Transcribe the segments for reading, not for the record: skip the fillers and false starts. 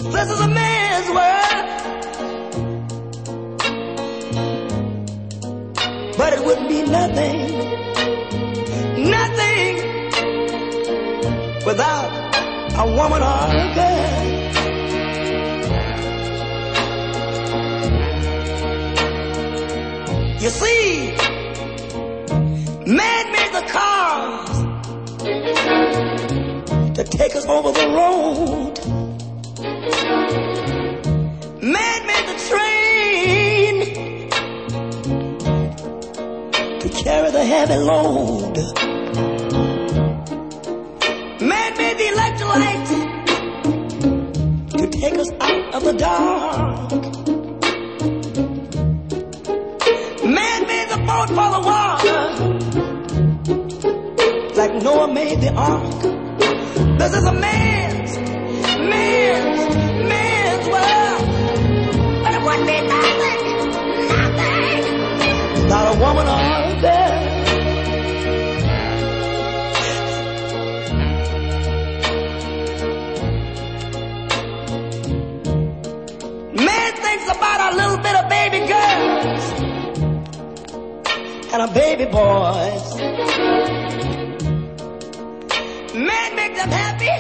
This is a man's world, but it wouldn't be nothing, nothing without a woman or a girl. You see, man made the cars to take us over the road. Man made the train to carry the heavy load. Man made the electric light to take us out of the dark. Man made the boat for the water, like Noah made the ark. This is a man's world, but it wouldn't be nothing, nothing without a woman or a girl. Man thinks about a little bit of baby girls and a baby boys. Man make them happy,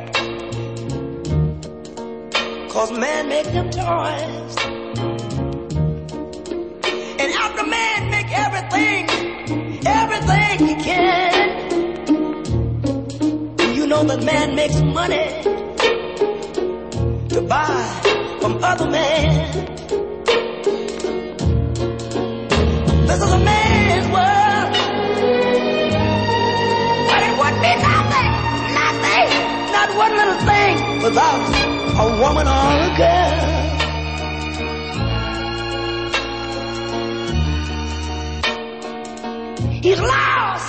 'cause man make them toys. And after man make everything he can, you know that man makes money to buy from other men. This is a man's world, but it wouldn't be nothing, nothing, not one little thing without a woman or a girl. He's lost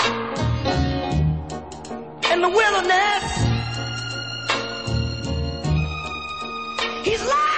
in the wilderness. He's lost.